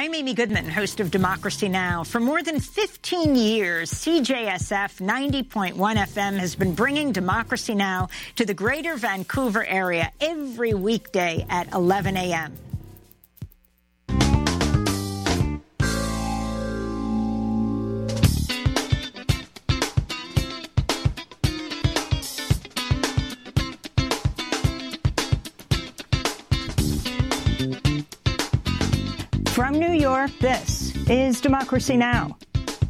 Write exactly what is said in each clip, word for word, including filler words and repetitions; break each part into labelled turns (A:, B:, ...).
A: I'm Amy Goodman, host of Democracy Now! For more than fifteen years, C J S F ninety point one F M has been bringing Democracy Now! To the greater Vancouver area every weekday at eleven a m From New York, this is Democracy Now!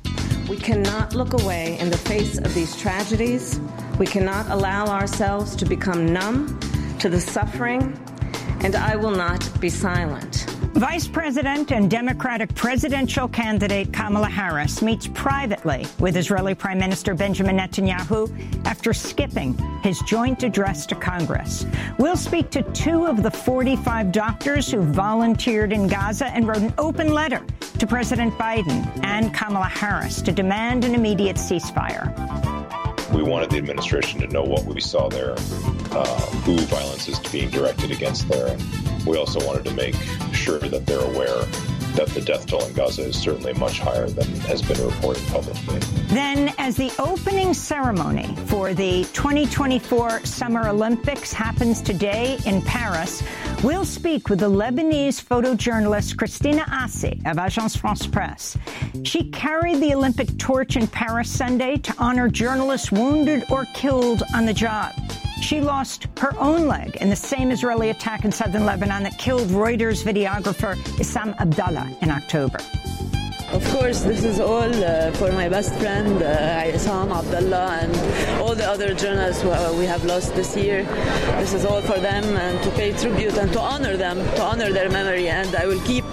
B: We cannot look away in the face of these tragedies. We cannot allow ourselves to become numb to the suffering, and I will not be silent.
A: Vice President and Democratic presidential candidate Kamala Harris meets privately with Israeli Prime Minister Benjamin Netanyahu after skipping his joint address to Congress. We'll speak to two of the forty-five doctors who volunteered in Gaza and wrote an open letter to President Biden and Kamala Harris to demand an immediate ceasefire.
C: We wanted the administration to know what we saw there, uh, who violence is being directed against there. And we also wanted to make sure that they're aware that the death toll in Gaza is certainly much higher than has been reported publicly.
A: Then, as the opening ceremony for the twenty twenty-four Summer Olympics happens today in Paris, we'll speak with the Lebanese photojournalist Christina Assi of Agence France-Presse. She carried the Olympic torch in Paris Sunday to honor journalists wounded or killed on the job. She lost her own leg in the same Israeli attack in southern Lebanon that killed Reuters videographer Issam Abdallah in October.
D: Of course, this is all uh, for my best friend, uh, Issam Abdallah, and all the other journalists who uh, we have lost this year. This is all for them, and to pay tribute and to honor them, to honor their memory, and I will keep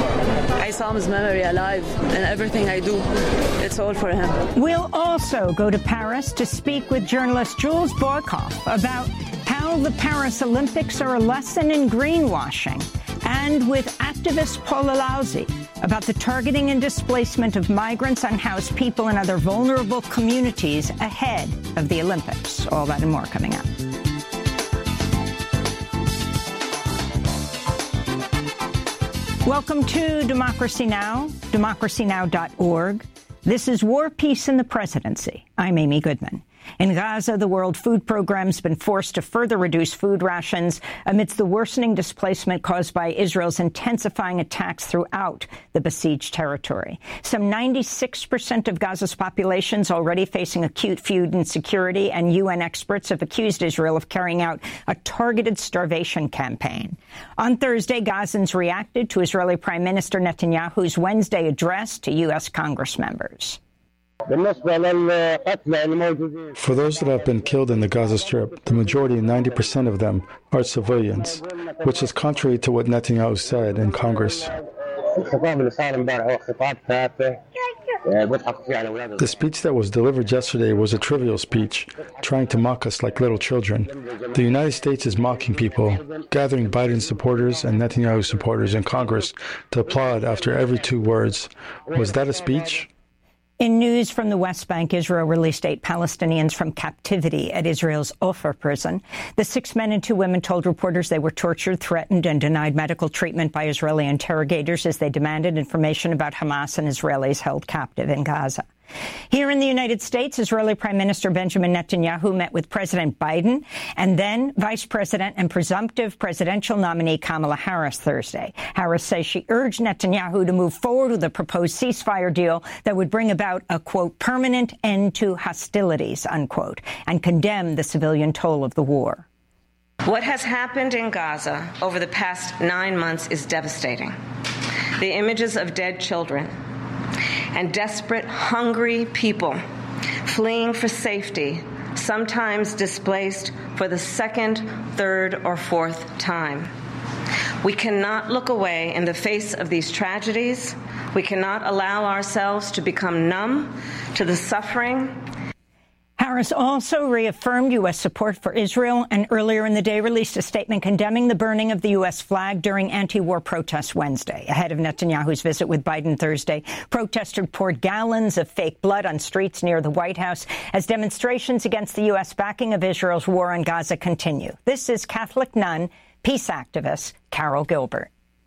D: Issam's memory alive in everything I do. It's all for him.
A: We'll also go to Paris to speak with journalist Jules Boykoff about how the Paris Olympics are a lesson in greenwashing, and with activist Paula Lauzi about the targeting and displacement of migrants, unhoused people, and other vulnerable communities ahead of the Olympics. All that and more coming up. Welcome to Democracy Now!, democracy now dot org. This is War, Peace, and the Presidency. I'm Amy Goodman. In Gaza, the World Food Program's been forced to further reduce food rations amidst the worsening displacement caused by Israel's intensifying attacks throughout the besieged territory. Some ninety-six percent of Gaza's population is already facing acute food insecurity, and U N experts have accused Israel of carrying out a targeted starvation campaign. On Thursday, Gazans reacted to Israeli Prime Minister Netanyahu's Wednesday address to U S Congress members.
E: For those that have been killed in the Gaza Strip, the majority, ninety percent of them, are civilians, which is contrary to what Netanyahu said in Congress. The speech that was delivered yesterday was a trivial speech, trying to mock us like little children. The United States is mocking people, gathering Biden supporters and Netanyahu supporters in Congress to applaud after every two words. Was that a speech?
A: In news from the West Bank, Israel released eight Palestinians from captivity at Israel's Ofer prison. The six men and two women told reporters they were tortured, threatened, and denied medical treatment by Israeli interrogators as they demanded information about Hamas and Israelis held captive in Gaza. Here in the United States, Israeli Prime Minister Benjamin Netanyahu met with President Biden and then Vice President and presumptive presidential nominee Kamala Harris Thursday. Harris says she urged Netanyahu to move forward with a proposed ceasefire deal that would bring about a, quote, permanent end to hostilities, unquote, and condemn the civilian toll of the war.
B: What has happened in Gaza over the past nine months is devastating. The images of dead children and desperate, hungry people fleeing for safety, sometimes displaced for the second, third, or fourth time. We cannot look away in the face of these tragedies. We cannot allow ourselves to become numb to the suffering.
A: Harris also reaffirmed U S support for Israel and earlier in the day released a statement condemning the burning of the U S flag during anti-war protests Wednesday. Ahead of Netanyahu's visit with Biden Thursday, protesters poured gallons of fake blood on streets near the White House as demonstrations against the U S backing of Israel's war on Gaza continue. This is Catholic nun, peace activist Carol Gilbert.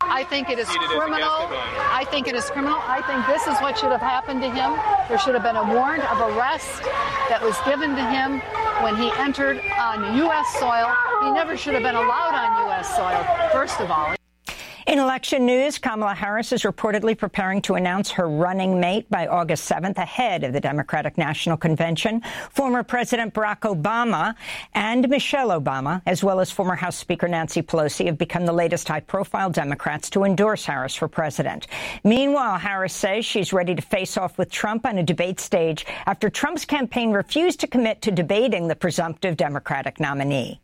F: I think it is criminal. I think it is criminal. I think this is what should have happened to him. There should have been a warrant of arrest that was given to him when he entered on U S soil. He never should have been allowed on U S soil, first of all.
A: In election news, Kamala Harris is reportedly preparing to announce her running mate by August seventh ahead of the Democratic National Convention. Former President Barack Obama and Michelle Obama, as well as former House Speaker Nancy Pelosi, have become the latest high-profile Democrats to endorse Harris for president. Meanwhile, Harris says she's ready to face off with Trump on a debate stage after Trump's campaign refused to commit to debating the presumptive Democratic nominee.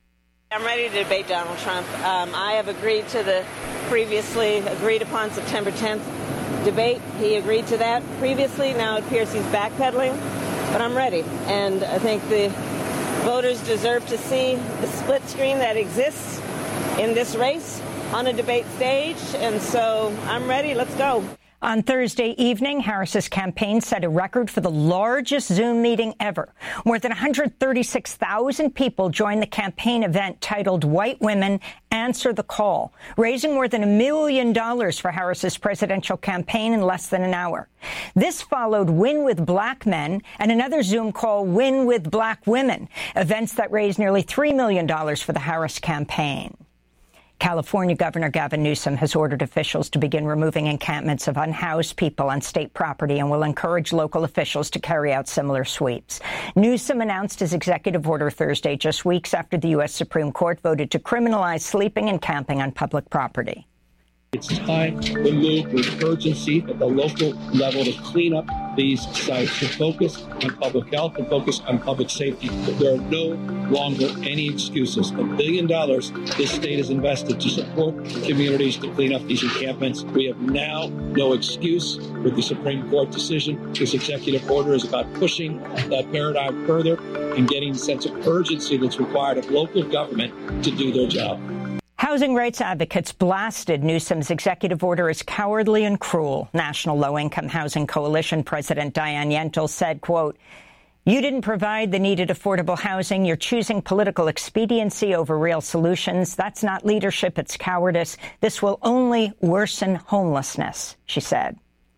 G: I'm ready to debate Donald Trump. Um, I have agreed to the previously agreed upon September tenth debate. He agreed to that previously. Now it appears he's backpedaling, but I'm ready. And I think the voters deserve to see the split screen that exists in this race on a debate stage. And so I'm ready. Let's go.
A: On Thursday evening, Harris's campaign set a record for the largest Zoom meeting ever. More than one hundred thirty-six thousand people joined the campaign event titled White Women Answer the Call, raising more than a million dollars for Harris's presidential campaign in less than an hour. This followed Win with Black Men and another Zoom call, Win with Black Women, events that raised nearly three million dollars for the Harris campaign. California Governor Gavin Newsom has ordered officials to begin removing encampments of unhoused people on state property and will encourage local officials to carry out similar sweeps. Newsom announced his executive order Thursday, just weeks after the U S Supreme Court voted to criminalize sleeping and camping on public property.
H: It's time to move with urgency at the local level to clean up these sites, to focus on public health and focus on public safety. There are no longer any excuses. A billion dollars this state has invested to support communities to clean up these encampments. We have now no excuse with the Supreme Court decision. This executive order is about pushing that paradigm further and getting the sense of urgency that's required of local government to do their job.
A: Housing rights advocates blasted Newsom's executive order as cowardly and cruel. National Low-Income Housing Coalition President Diane Yentl said, quote, "You didn't provide the needed affordable housing. You're choosing political expediency over real solutions. That's not leadership. It's cowardice. This will only worsen homelessness," she said.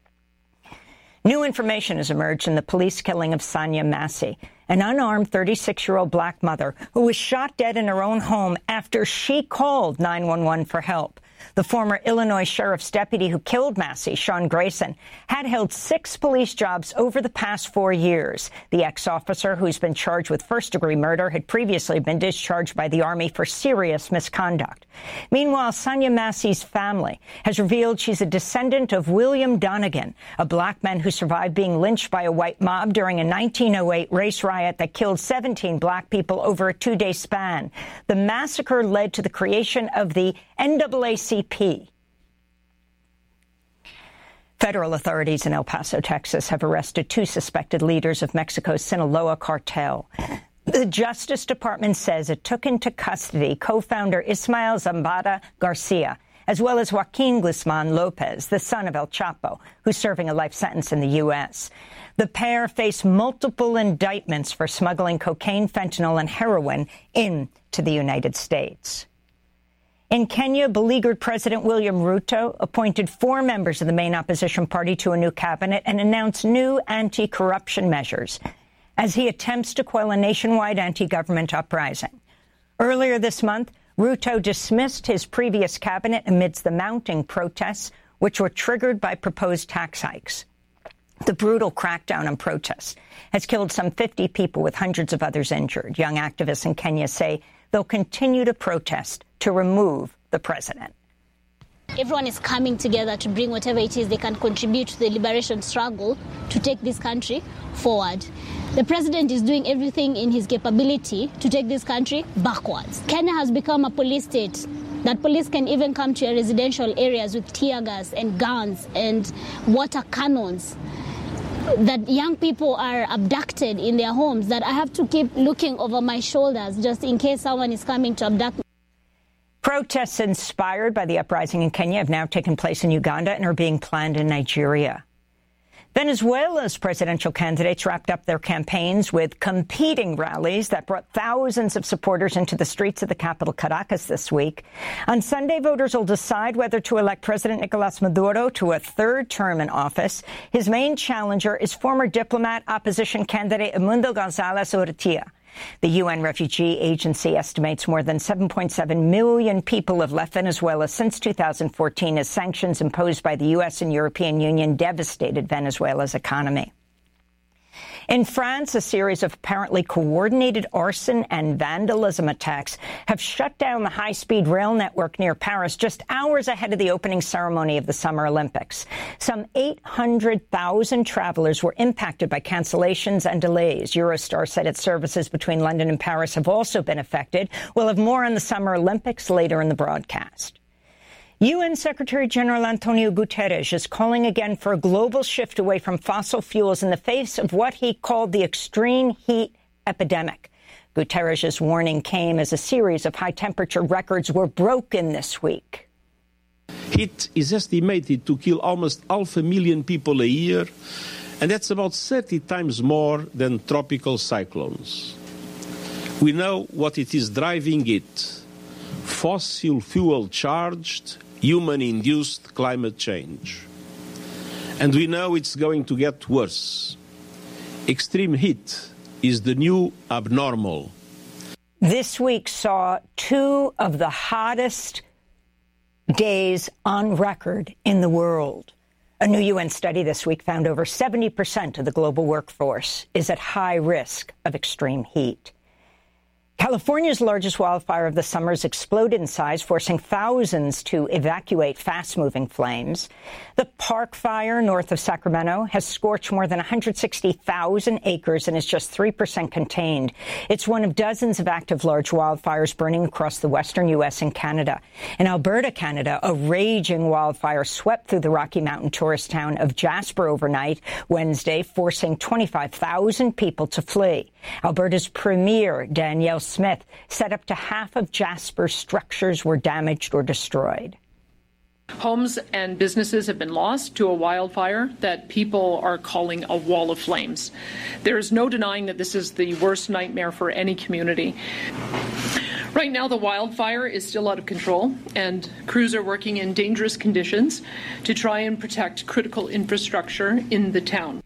A: New information has emerged in the police killing of Sanya Massey, an unarmed thirty-six-year-old black mother who was shot dead in her own home after she called nine one one for help. The former Illinois sheriff's deputy who killed Massey, Sean Grayson, had held six police jobs over the past four years. The ex-officer, who's been charged with first-degree murder, had previously been discharged by the Army for serious misconduct. Meanwhile, Sanya Massey's family has revealed she's a descendant of William Donegan, a black man who survived being lynched by a white mob during a nineteen oh eight race riot that killed seventeen black people over a two-day span. The massacre led to the creation of the N double A C P. Federal authorities in El Paso, Texas, have arrested two suspected leaders of Mexico's Sinaloa cartel. The Justice Department says it took into custody co-founder Ismael Zambada Garcia, as well as Joaquin Guzman Lopez, the son of El Chapo, who's serving a life sentence in the U S The pair face multiple indictments for smuggling cocaine, fentanyl, and heroin into the United States. In Kenya, beleaguered President William Ruto appointed four members of the main opposition party to a new cabinet and announced new anti-corruption measures as he attempts to quell a nationwide anti-government uprising. Earlier this month, Ruto dismissed his previous cabinet amidst the mounting protests, which were triggered by proposed tax hikes. The brutal crackdown on protests has killed some fifty people with hundreds of others injured. Young activists in Kenya say they'll continue to protest to remove the president.
I: Everyone is coming together to bring whatever it is they can contribute to the liberation struggle to take this country forward. The president is doing everything in his capability to take this country backwards. Kenya has become a police state that police can even come to your residential areas with tear gas and guns and water cannons. That young people are abducted in their homes, that I have to keep looking over my shoulders just in case someone is coming to abduct me.
A: Protests inspired by the uprising in Kenya have now taken place in Uganda and are being planned in Nigeria. Venezuela's presidential candidates wrapped up their campaigns with competing rallies that brought thousands of supporters into the streets of the capital, Caracas, this week. On Sunday, voters will decide whether to elect President Nicolás Maduro to a third term in office. His main challenger is former diplomat opposition candidate Edmundo González Urrutia. The U N Refugee Agency estimates more than seven point seven million people have left Venezuela since two thousand fourteen as sanctions imposed by the U S and European Union devastated Venezuela's economy. In France, a series of apparently coordinated arson and vandalism attacks have shut down the high-speed rail network near Paris just hours ahead of the opening ceremony of the Summer Olympics. Some eight hundred thousand travelers were impacted by cancellations and delays. Eurostar said its services between London and Paris have also been affected. We'll have more on the Summer Olympics later in the broadcast. U N Secretary-General Antonio Guterres is calling again for a global shift away from fossil fuels in the face of what he called the extreme heat epidemic. Guterres' warning came as a series of high-temperature records were broken this week.
J: Heat is estimated to kill almost half a million people a year, and that's about thirty times more than tropical cyclones. We know what it is driving it: fossil fuel-charged, human-induced climate change. And we know it's going to get worse. Extreme heat is the new abnormal.
A: This week saw two of the hottest days on record in the world. A new U N study this week found over seventy percent of the global workforce is at high risk of extreme heat. California's largest wildfire of the summer has exploded in size, forcing thousands to evacuate fast-moving flames. The Park Fire north of Sacramento has scorched more than one hundred sixty thousand acres and is just three percent contained. It's one of dozens of active large wildfires burning across the western U S and Canada. In Alberta, Canada, a raging wildfire swept through the Rocky Mountain tourist town of Jasper overnight Wednesday, forcing twenty-five thousand people to flee. Alberta's Premier, Danielle Smith, said up to half of Jasper's structures were damaged or destroyed.
K: Homes and businesses have been lost to a wildfire that people are calling a wall of flames. There is no denying that this is the worst nightmare for any community. Right now, the wildfire is still out of control, and crews are working in dangerous conditions to try and protect critical infrastructure in the town.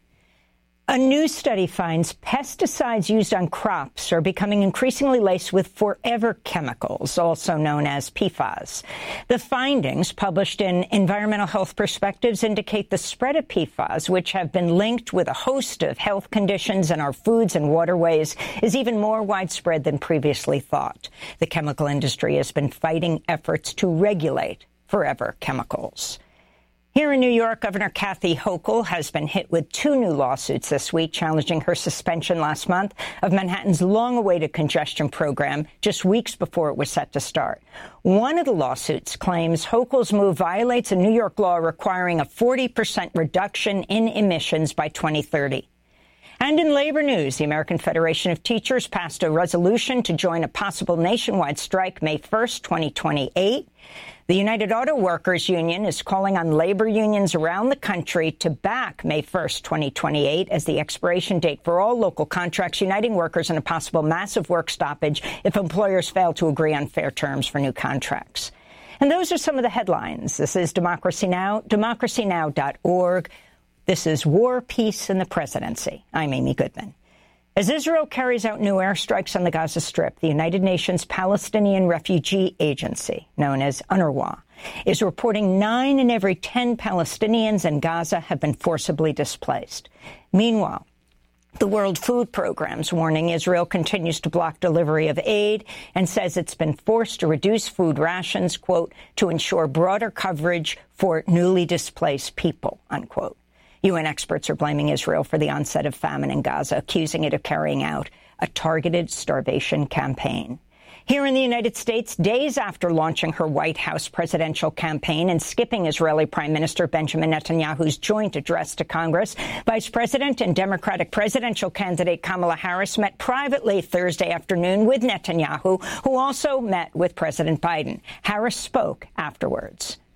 A: A new study finds pesticides used on crops are becoming increasingly laced with forever chemicals, also known as P FAS. The findings, published in Environmental Health Perspectives, indicate the spread of P FAS, which have been linked with a host of health conditions in our foods and waterways, is even more widespread than previously thought. The chemical industry has been fighting efforts to regulate forever chemicals. Here in New York, Governor Kathy Hochul has been hit with two new lawsuits this week, challenging her suspension last month of Manhattan's long-awaited congestion program just weeks before it was set to start. One of the lawsuits claims Hochul's move violates a New York law requiring a forty percent reduction in emissions by twenty thirty. And in labor news, the American Federation of Teachers passed a resolution to join a possible nationwide strike May first, twenty twenty-eight. The United Auto Workers Union is calling on labor unions around the country to back May first, twenty twenty-eight as the expiration date for all local contracts uniting workers in a possible massive work stoppage if employers fail to agree on fair terms for new contracts. And those are some of the headlines. This is Democracy Now!, democracy now dot org. This is War, Peace, and the Presidency. I'm Amy Goodman. As Israel carries out new airstrikes on the Gaza Strip, the United Nations Palestinian Refugee Agency, known as UNRWA, is reporting nine in every ten Palestinians in Gaza have been forcibly displaced. Meanwhile, the World Food Programme's warning Israel continues to block delivery of aid and says it's been forced to reduce food rations, quote, to ensure broader coverage for newly displaced people, unquote. U N experts are blaming Israel for the onset of famine in Gaza, accusing it of carrying out a targeted starvation campaign. Here in the United States, days after launching her White House presidential campaign and skipping Israeli Prime Minister Benjamin Netanyahu's joint address to Congress, Vice President and Democratic presidential candidate Kamala Harris met privately Thursday afternoon with Netanyahu, who also met with President Biden. Harris spoke afterwards.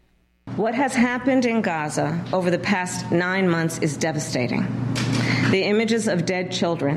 B: What has happened in Gaza over the past nine months is devastating. The images of dead children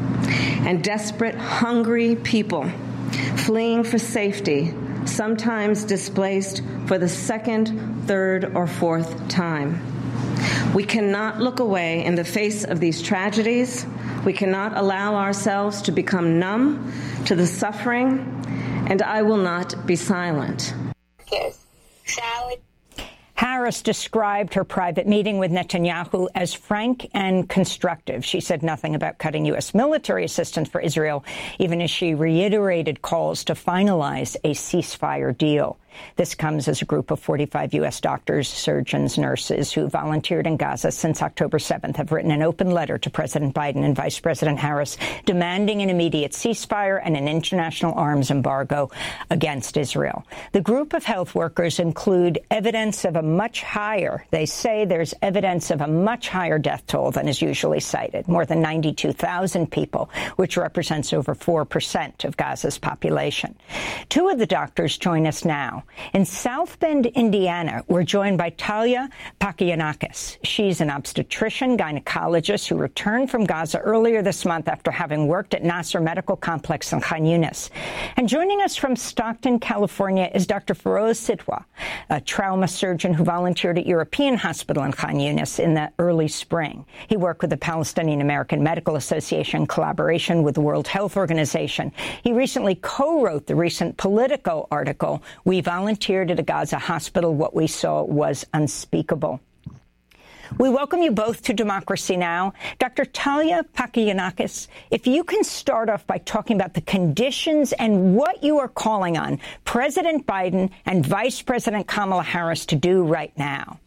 B: and desperate, hungry people fleeing for safety, sometimes displaced for the second, third, or fourth time. We cannot look away in the face of these tragedies. We cannot allow ourselves to become numb to the suffering, and I will not be silent.
L: Yes. Sally.
A: Harris described her private meeting with Netanyahu as frank and constructive. She said nothing about cutting U S military assistance for Israel, even as she reiterated calls to finalize a ceasefire deal. This comes as a group of forty-five U S doctors, surgeons, nurses who volunteered in Gaza since October seventh have written an open letter to President Biden and Vice President Harris demanding an immediate ceasefire and an international arms embargo against Israel. The group of health workers include evidence of a much higher, they say there's evidence of a much higher death toll than is usually cited, more than ninety-two thousand people, which represents over four percent of Gaza's population. Two of the doctors join us now. In South Bend, Indiana, we're joined by Talia Pakianakis. She's an obstetrician gynecologist who returned from Gaza earlier this month after having worked at Nasser Medical Complex in Khan Yunis. And joining us from Stockton, California, is Doctor Feroz Sidwa, a trauma surgeon who volunteered at European Hospital in Khan Yunis in the early spring. He worked with the Palestinian American Medical Association in collaboration with the World Health Organization. He recently co-wrote the recent Politico article, We Volunteered at a Gaza Hospital. What we saw was unspeakable. We welcome you both to Democracy Now! Doctor Talia Pakianakis, if you can start off by talking about the conditions and what you are calling on President Biden and Vice President Kamala Harris to do right now.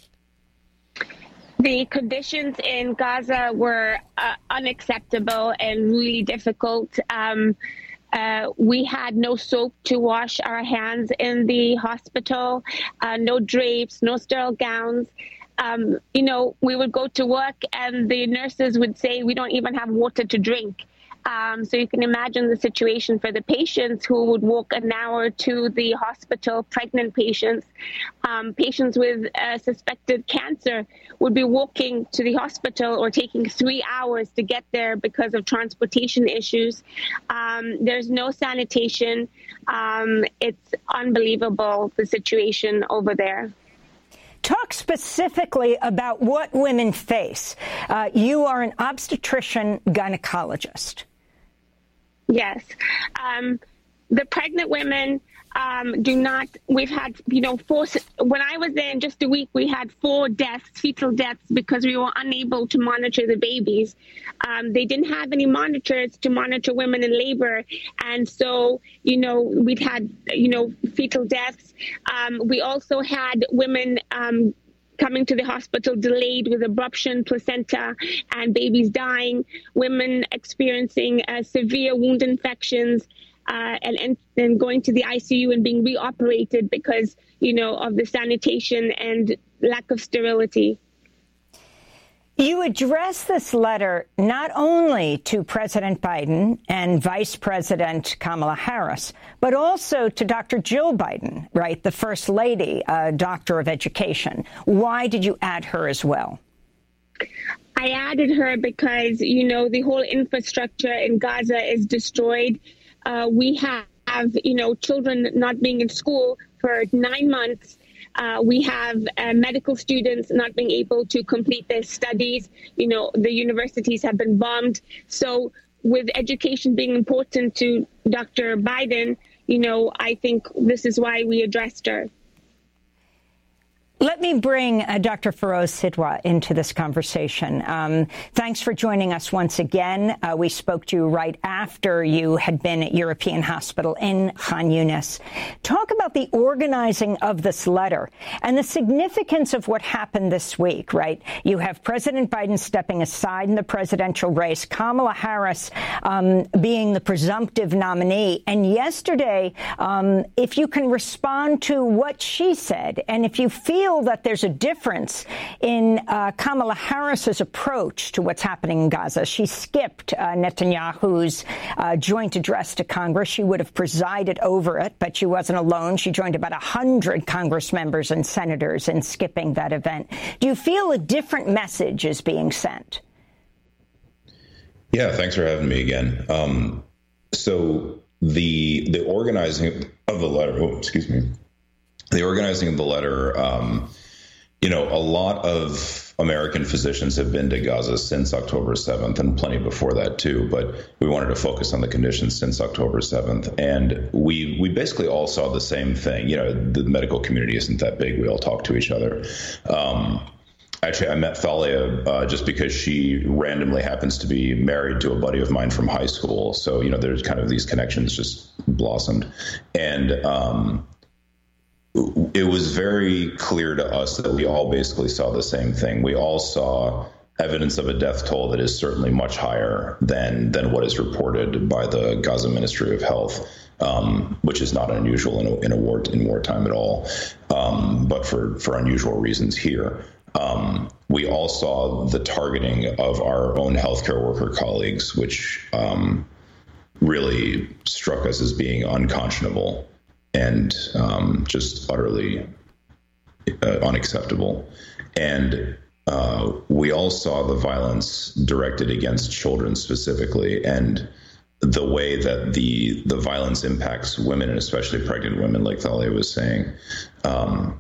L: The conditions in Gaza were uh, unacceptable and really difficult. Um, Uh, we had no soap to wash our hands in the hospital, uh, no drapes, no sterile gowns. Um, you know, we would go to work and the nurses would say we don't even have water to drink. Um, so you can imagine the situation for the patients who would walk an hour to the hospital, pregnant patients, um, patients with uh, suspected cancer would be walking to the hospital or taking three hours to get there because of transportation issues. Um, there's no sanitation. Um, it's unbelievable, the situation over there.
A: Talk specifically about what women face. Uh, you are an obstetrician gynecologist.
L: Yes. Um, the pregnant women um, do not, we've had, you know, four, when I was there in just a week, we had four deaths, fetal deaths, because we were unable to monitor the babies. Um, they didn't have any monitors to monitor women in labor. And so, you know, we'd had, you know, fetal deaths. Um, we also had women um, coming to the hospital delayed with abruption, placenta, and babies dying, women experiencing uh, severe wound infections, uh, and, and and going to the I C U and being reoperated because, you know, of the sanitation and lack of sterility.
A: You address this letter not only to President Biden and Vice President Kamala Harris, but also to Doctor Jill Biden, right, the First Lady, uh, Doctor of Education. Why did you add her as well?
L: I added her because, you know, the whole infrastructure in Gaza is destroyed. Uh, we have, you know, children not being in school for nine months. Uh, we have uh, medical students not being able to complete their studies. You know, the universities have been bombed. So with education being important to Doctor Biden, you know, I think this is why we addressed her.
A: Let me bring uh, Doctor Feroz Sidwa into this conversation. Um, thanks for joining us once again. Uh, we spoke to you right after you had been at European Hospital in Khan Yunis. Talk about the organizing of this letter and the significance of what happened this week, right? You have President Biden stepping aside in the presidential race, Kamala Harris um, being the presumptive nominee. And yesterday, um, if you can respond to what she said, and if you feel feel that there's a difference in uh, Kamala Harris's approach to what's happening in Gaza? She skipped uh, Netanyahu's uh, joint address to Congress. She would have presided over it, but she wasn't alone. She joined about one hundred Congress members and senators in skipping that event. Do you feel a different message is being sent?
C: Yeah, thanks for having me again. Um, so the the organizing of the letter, oh, excuse me, the organizing of the letter, um, you know, a lot of American physicians have been to Gaza since October seventh and plenty before that, too. But we wanted to focus on the conditions since October seventh. And we we basically all saw the same thing. You know, the medical community isn't that big. We all talk to each other. Um, Actually, I met Thalia uh, just because she randomly happens to be married to a buddy of mine from high school. So, you know, there's kind of these connections just blossomed. And um, it was very clear to us that we all basically saw the same thing. We all saw evidence of a death toll that is certainly much higher than than what is reported by the Gaza Ministry of Health. Um, which is not unusual in a, in a war in wartime at all, um, but for, for unusual reasons here. Um, we all saw the targeting of our own healthcare worker colleagues, which um, really struck us as being unconscionable and um, just utterly uh, unacceptable. And uh, we all saw the violence directed against children specifically, and the way that the the violence impacts women, and especially pregnant women, like Thalia was saying. Um,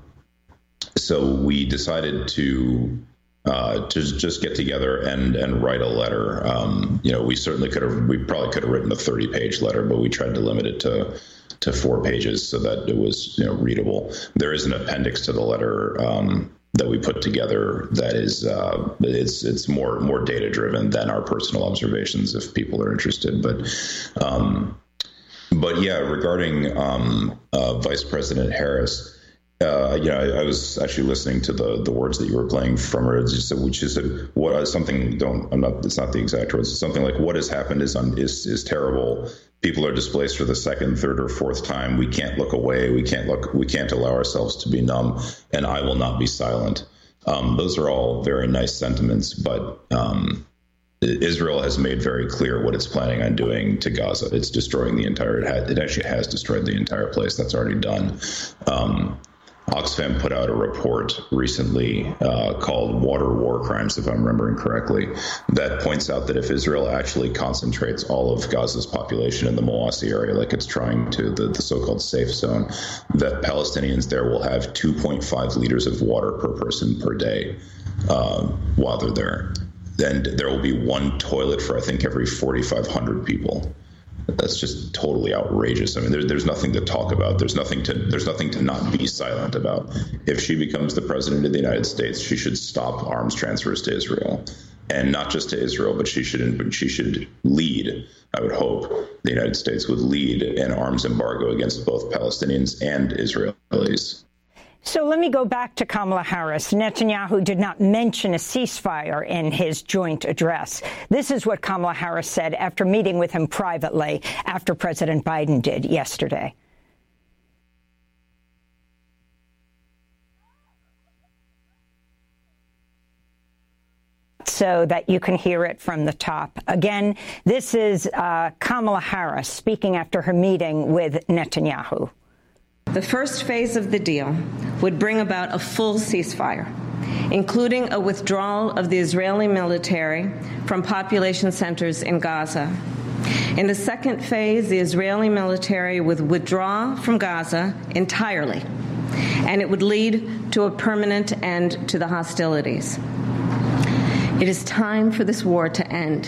C: so we decided to uh, to just get together and and write a letter. Um, you know, we certainly could have, we probably could have written a thirty page letter, but we tried to limit it to to four pages so that it was, you know, readable. There is an appendix to the letter um, that we put together that is uh, it's it's more more data driven than our personal observations, if people are interested. But um, but yeah, regarding um, uh, Vice President Harris, uh, you know, I, I was actually listening to the the words that you were playing from her, which is said what something don't I'm not it's not the exact words, it's something like what has happened is un, is is terrible. People are displaced for the second, third, or fourth time. We can't look away. We can't look. We can't allow ourselves to be numb. And I will not be silent. Um, those are all very nice sentiments, but um, Israel has made very clear what it's planning on doing to Gaza. It's destroying the entire. It, had, it actually has destroyed the entire place. That's already done. Um, Oxfam put out a report recently uh, called Water War Crimes, if I'm remembering correctly, that points out that if Israel actually concentrates all of Gaza's population in the Mawasi area, like it's trying to, the, the so-called safe zone, that Palestinians there will have two point five liters of water per person per day uh, while they're there. And there will be one toilet for, I think, every forty-five hundred people. That's just totally outrageous. I mean, there, there's nothing to talk about. There's nothing to there's nothing to not be silent about. If she becomes the president of the United States, she should stop arms transfers to Israel, and not just to Israel, but she should she should lead. I would hope the United States would lead an arms embargo against both Palestinians and Israelis.
A: So let me go back to Kamala Harris. Netanyahu did not mention a ceasefire in his joint address. This is what Kamala Harris said after meeting with him privately after President Biden did yesterday. So that you can hear it from the top. Again, this is uh, Kamala Harris speaking after her meeting with Netanyahu.
B: The first phase of the deal would bring about a full ceasefire, including a withdrawal of the Israeli military from population centers in Gaza. In the second phase, the Israeli military would withdraw from Gaza entirely, and it would lead to a permanent end to the hostilities. It is time for this war to end.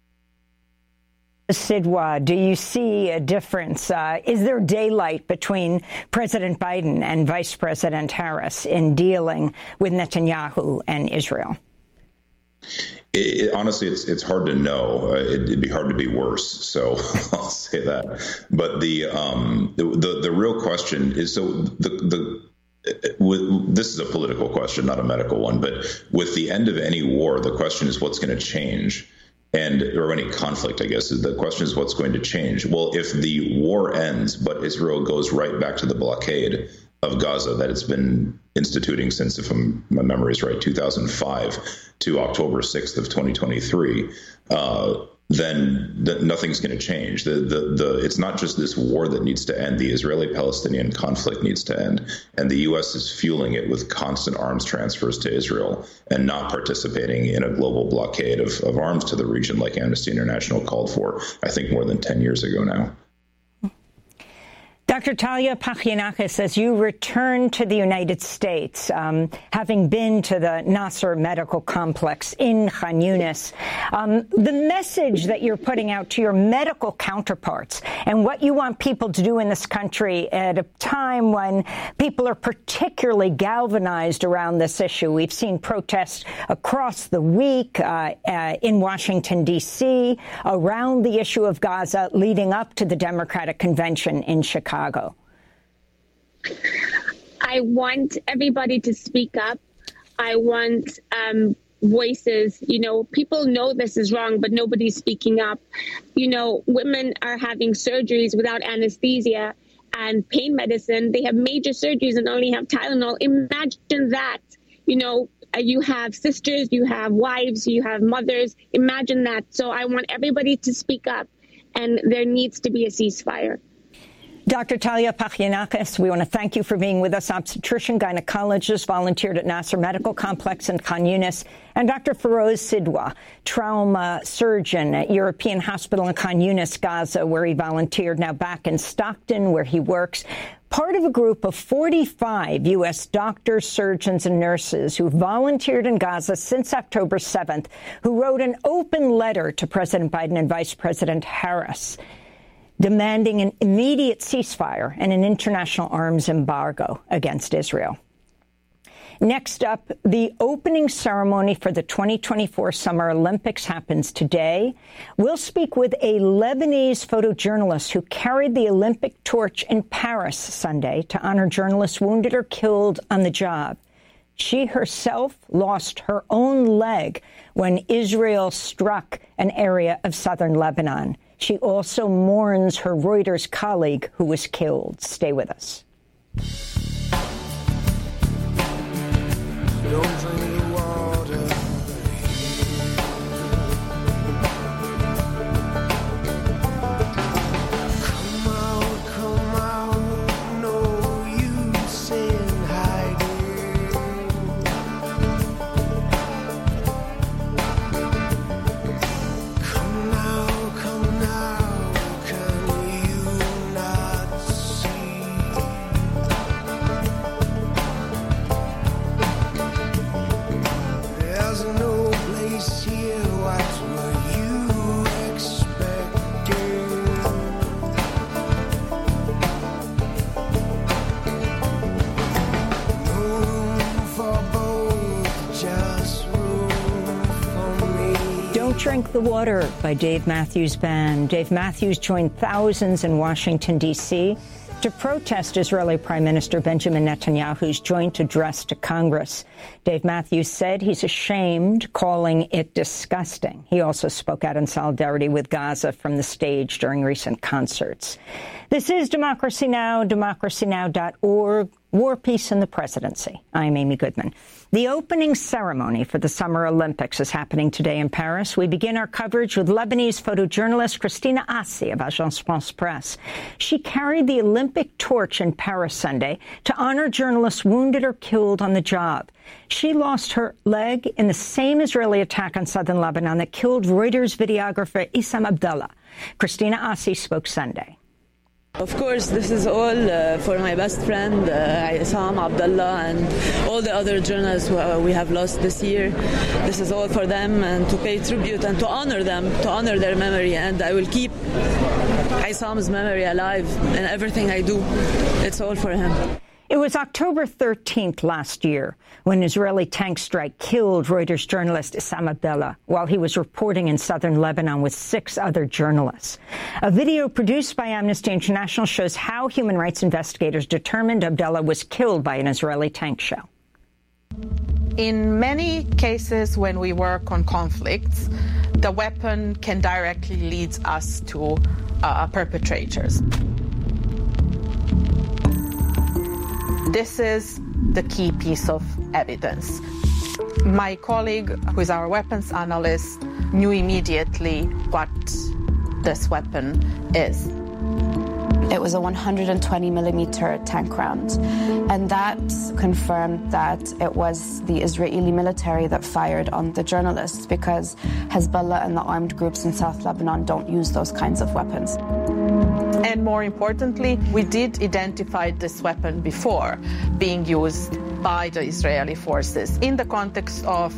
A: Sidwa, do you see a difference? Uh, is there daylight between President Biden and Vice President Harris in dealing with Netanyahu and Israel?
C: It, it, honestly, it's it's hard to know. Uh, it, it'd be hard to be worse. So I'll say that. But the um, the, the the real question is, so the the. With, this is a political question, not a medical one. But with the end of any war, the question is what's going to change. And or any conflict, I guess, the question is what's going to change. Well, if the war ends, but Israel goes right back to the blockade of Gaza that it's been instituting since, if my memory is right, two thousand five to October sixth of twenty twenty-three, uh, then the, nothing's going to change. The, the, the, it's not just this war that needs to end. The Israeli-Palestinian conflict needs to end. And the U S is fueling it with constant arms transfers to Israel and not participating in a global blockade of, of arms to the region like Amnesty International called for, I think, more than ten years ago now.
A: Doctor Talia Pachianakis, as you return to the United States, um, having been to the Nasser Medical Complex in Khan Yunis, um, the message that you're putting out to your medical counterparts and what you want people to do in this country at a time when people are particularly galvanized around this issue. We've seen protests across the week uh, uh, in Washington, D C, around the issue of Gaza leading up to the Democratic Convention in Chicago.
L: I want everybody to speak up. I want um, voices. You know, people know this is wrong, but nobody's speaking up. You know, women are having surgeries without anesthesia and pain medicine. They have major surgeries and only have Tylenol. Imagine that. You know, you have sisters, you have wives, you have mothers. Imagine that. So I want everybody to speak up, and there needs to be a ceasefire.
A: Doctor Talia Pachianakis, we want to thank you for being with us. Obstetrician, gynecologist, volunteered at Nasser Medical Complex in Khan Yunis. And Doctor Feroz Sidwa, trauma surgeon at European Hospital in Khan Yunis, Gaza, where he volunteered, now back in Stockton, where he works. Part of a group of forty-five U S doctors, surgeons, and nurses who volunteered in Gaza since October seventh, who wrote an open letter to President Biden and Vice President Harris, demanding an immediate ceasefire and an international arms embargo against Israel. Next up, the opening ceremony for the twenty twenty-four Summer Olympics happens today. We'll speak with a Lebanese photojournalist who carried the Olympic torch in Paris Sunday to honor journalists wounded or killed on the job. She herself lost her own leg when Israel struck an area of southern Lebanon. She also mourns her Reuters colleague who was killed. Stay with us.
M: Don't drink the water. Come out, come out, no use in hiding. Come now, come now, can you not see? There's no place here, what were you expecting? No room for both, just room for me.
A: Don't Drink the Water by Dave Matthews Band. Dave Matthews joined thousands in Washington, D C to protest Israeli Prime Minister Benjamin Netanyahu's joint address to Congress. Dave Matthews said he's ashamed, calling it disgusting. He also spoke out in solidarity with Gaza from the stage during recent concerts. This is Democracy Now!, democracy now dot org. War, Peace, and the Presidency. I'm Amy Goodman. The opening ceremony for the Summer Olympics is happening today in Paris. We begin our coverage with Lebanese photojournalist Christina Assi of Agence France Presse. She carried the Olympic torch in Paris Sunday to honor journalists wounded or killed on the job. She lost her leg in the same Israeli attack on southern Lebanon that killed Reuters videographer Issam Abdallah. Christina Assi spoke Sunday.
D: Of course, this is all uh, for my best friend, uh, Issam Abdallah, and all the other journalists who, uh, we have lost this year. This is all for them, and to pay tribute and to honor them, to honor their memory. And I will keep Issam's memory alive in everything I do. It's all for him.
A: It was October thirteenth last year when an Israeli tank strike killed Reuters journalist Issam Abdallah while he was reporting in southern Lebanon with six other journalists. A video produced by Amnesty International shows how human rights investigators determined Abdallah was killed by an Israeli tank shell.
N: In many cases when we work on conflicts, the weapon can directly lead us to uh, perpetrators. This is the key piece of evidence. My colleague, who is our weapons analyst, knew immediately what this weapon is.
O: It was a one hundred twenty millimeter tank round, and that confirmed that it was the Israeli military that fired on the journalists, because Hezbollah and the armed groups in South Lebanon don't use those kinds of weapons.
N: And more importantly, we did identify this weapon before being used by the Israeli forces in the context of